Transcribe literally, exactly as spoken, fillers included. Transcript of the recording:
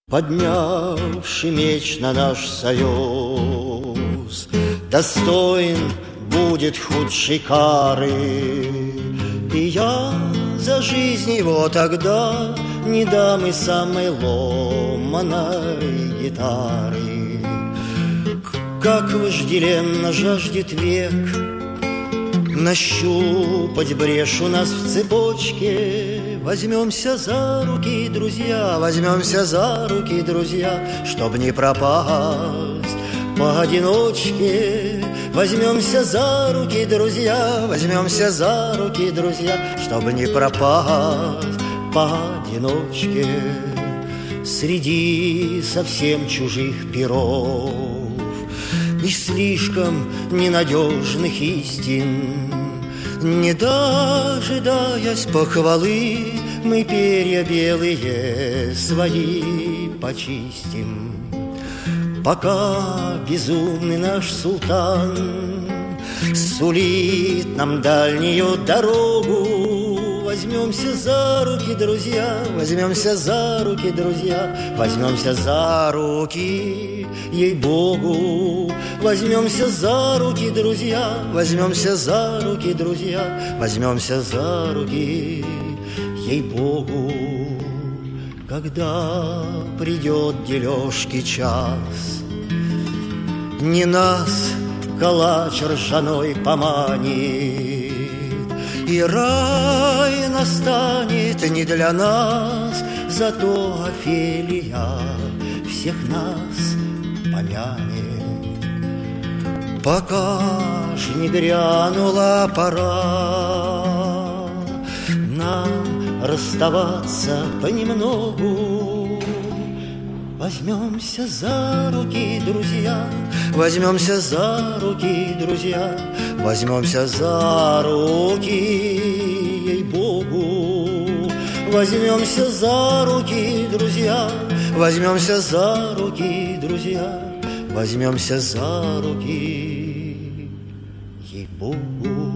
Поднявший меч на наш союз, достоин будет худшей кары. И я за жизнь его тогда не дам и самой ломаной гитары. Как вожделенно жаждет век нащупать брешь у нас в цепочке. Возьмемся за руки, друзья, возьмемся за руки, друзья, чтоб не пропасть поодиночке. Возьмемся за руки, друзья, возьмемся за руки, друзья, чтобы не пропасть поодиночке. Среди совсем чужих перов и слишком ненадежных истин, не дожидаясь похвалы, мы перья белые свои почистим. Пока безумный наш султан сулит нам дальнюю дорогу, возьмемся за руки, друзья, возьмемся за руки, друзья, возьмемся за руки, ей-богу. Возьмемся за руки, друзья, возьмемся за руки, друзья, возьмемся за руки, ей-богу. Когда придет дележки час, не нас калач ржаной поманит, и рай настанет не для нас, зато Офелия всех нас помянет. Пока ж не грянула пора нам расставаться понемногу, возьмемся за руки, друзья, возьмемся за руки, друзья, возьмемся за руки, ей-богу. Возьмемся за руки, друзья, возьмемся за руки, друзья, возьмемся за руки, ей-богу.